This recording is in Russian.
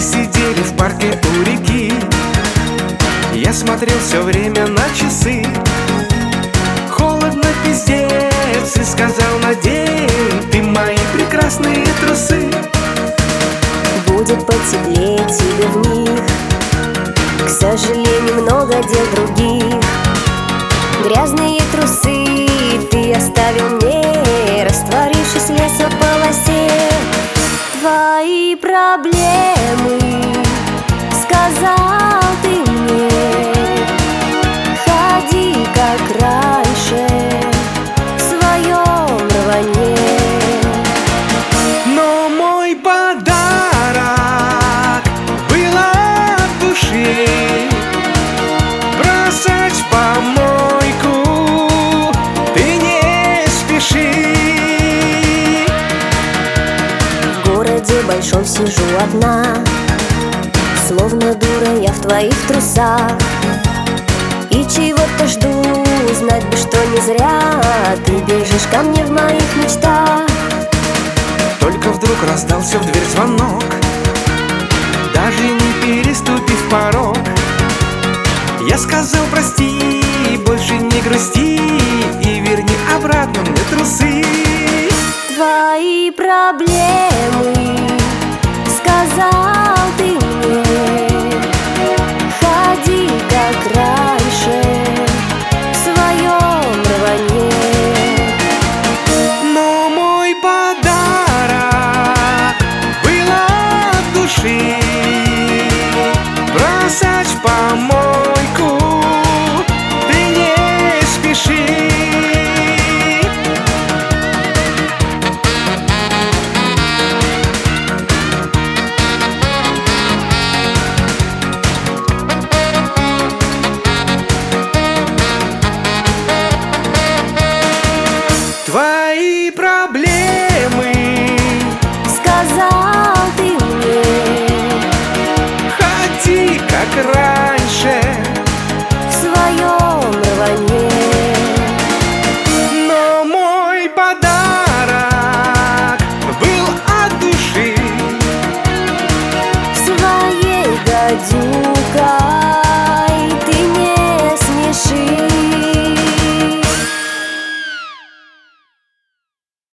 сидели в парке у реки. Я смотрел все время на часы. Холодно, пиздец, и сказал: надень ты мои прекрасные трусы. Будет потеплее тебе в них, к сожалению, много дел других. Грязные трусы ты оставил мне, растворившись в лесополосе. Твои проблемы, сказал ты мне, ходи как раньше в своем рванье. Но мой подарок был от души. Бросать в помойку ты не спеши. В городе большом сижу одна, словно дура я в твоих трусах. И чего-то жду, знать бы, что не зря ты бежишь ко мне в моих мечтах. Только вдруг раздался в дверь звонок, даже не переступив порог. Я сказал: прости, больше не грусти, и верни обратно мне трусы. Твои проблемы, сказал ты мне, ходи как раньше в своем рванье. Но мой подарок был от души.